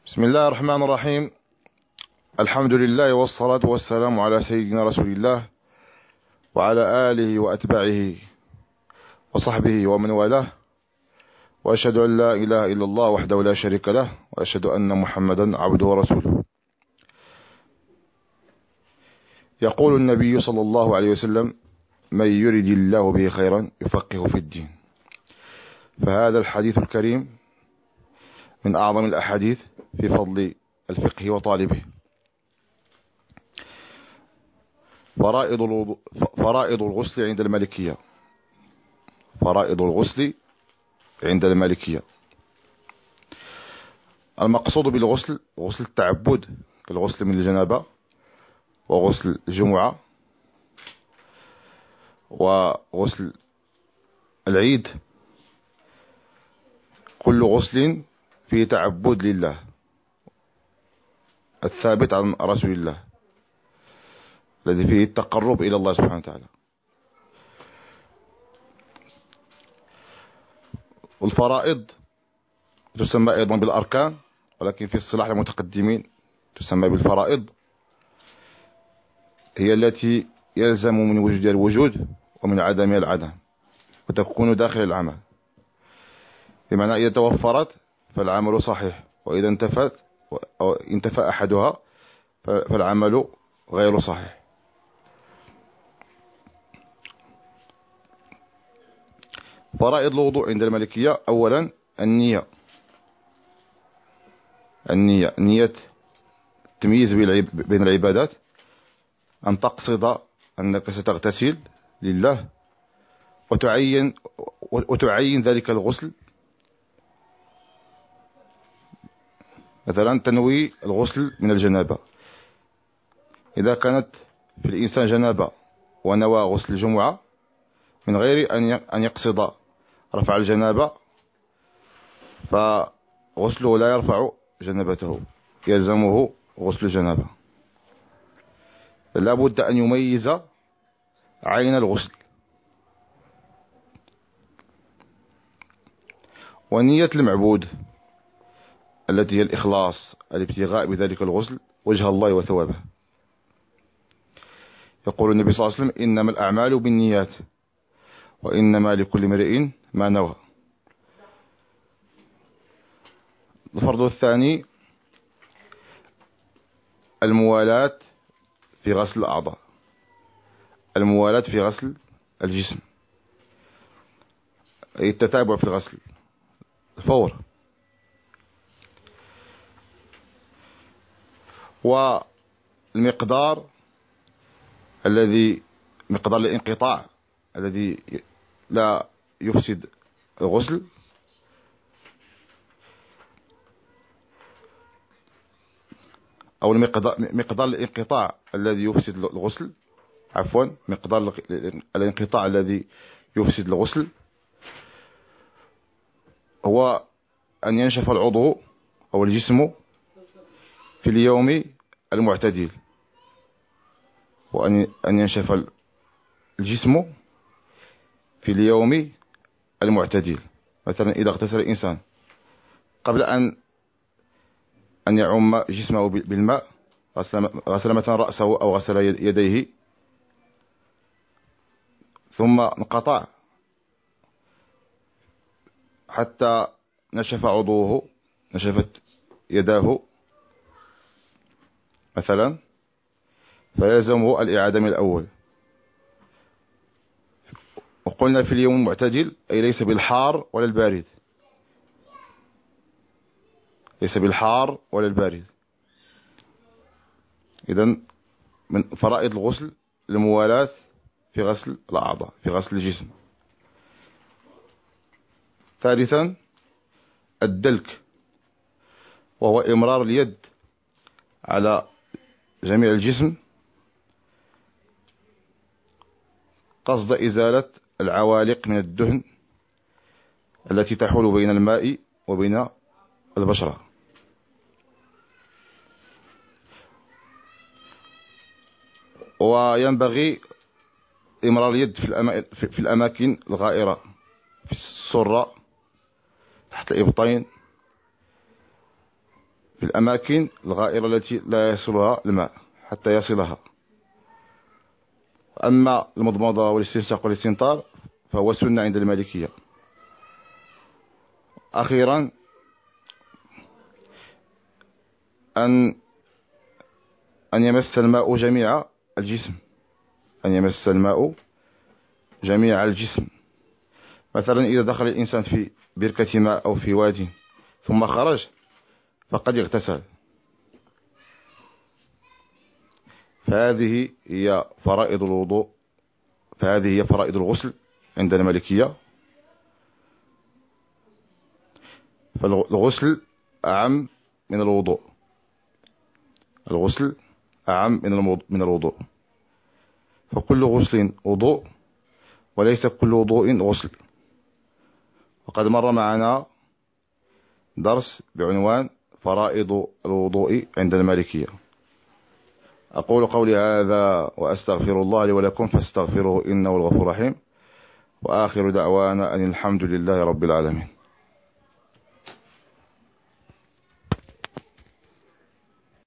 بسم الله الرحمن الرحيم. الحمد لله والصلاة والسلام على سيدنا رسول الله وعلى آله وأتباعه وصحبه ومن والاه، وأشهد أن لا إله إلا الله وحده لا شريك له، وأشهد أن محمدا عبده ورسوله. يقول النبي صلى الله عليه وسلم: من يرد الله به خيرا يفقه في الدين. فهذا الحديث الكريم من أعظم الأحاديث في فضل الفقه وطالبه. فرائض الغسل عند المالكية. فرائض الغسل عند المالكية. المقصود بالغسل غسل التعبد كالغسل من الجنابة، وغسل الجمعة، وغسل العيد. كل غسل فيه تعبد لله الثابت عن رسول الله، الذي فيه التقرب إلى الله سبحانه وتعالى. والفرائض تسمى أيضا بالأركان، ولكن في اصطلاح المتقدمين تسمى بالفرائض. هي التي يلزم من وجودها الوجود ومن عدمها العدم، وتكون داخل العمل، بمعنى إذا توفرت فالعمل صحيح، وإذا انتفى أحدها فالعمل غير صحيح. فرائض الوضوء عند المالكية: أولا النية. نية تمييز بين العبادات، أن تقصد أنك ستغتسل لله، وتعين ذلك الغسل. مثلا تنوي الغسل من الجنابة. إذا كانت في الإنسان جنابة ونوى غسل الجمعة من غير أن يقصد رفع الجنابة، فغسله لا يرفع جنابته، يلزمه غسل الجنابة. لا بد أن يميز عين الغسل. ونية المعبود التي هي الإخلاص، الابتغاء بذلك الغسل وجه الله وثوابه. يقول النبي صلى الله عليه وسلم: إنما الأعمال بالنيات وإنما لكل امرئ ما نوى. الفرض الثاني الموالاة في غسل الأعضاء، الموالاة في غسل الجسم، أي التتابع في الغسل، الفور. والمقدار مقدار الانقطاع الذي لا يفسد الغسل، أو مقدار الانقطاع الذي يفسد الغسل، عفوا مقدار الانقطاع الذي يفسد الغسل هو أن ينشف العضو أو الجسم في اليوم المعتدل، وأن ينشف الجسم في اليوم المعتدل. مثلا إذا اغتسل الإنسان قبل أن يعم جسمه بالماء، غسل مثلا رأسه أو غسل يديه، ثم انقطع حتى نشف عضوه، نشفت يداه مثلا، فيلزمه الإعادة من الأول. وقلنا في اليوم المعتدل أي ليس بالحار ولا البارد، ليس بالحار ولا البارد. إذن من فرائض الغسل الموالاة في غسل الأعضاء، في غسل الجسم. ثالثا الدلك، وهو إمرار اليد على جميع الجسم قصد إزالة العوالق من الدهن التي تحول بين الماء وبين البشرة. وينبغي إمرار اليد في الأماكن الغائرة، في السرة، تحت الإبطين، في الأماكن الغائرة التي لا يصلها الماء حتى يصلها. أما المضمضة والاستنشاق والاستنطار فهو سنة عند المالكية. أخيرا أن يمس الماء جميع الجسم، أن يمس الماء جميع الجسم. مثلا إذا دخل الإنسان في بركة ماء أو في وادي ثم خرج فقد اغتسل. فهذه هي فرائض الوضوء، فهذه هي فرائض الغسل عند المالكية. فالغسل أعم من الوضوء، الغسل أعم من الوضوء. فكل غسل وضوء وليس كل وضوء غسل. وقد مر معنا درس بعنوان فرائض الوضوء عند المالكية. أقول قولي هذا وأستغفر الله لي ولكم فاستغفروه إنه الغفور الرحيم، وآخر دعوانا أن الحمد لله رب العالمين.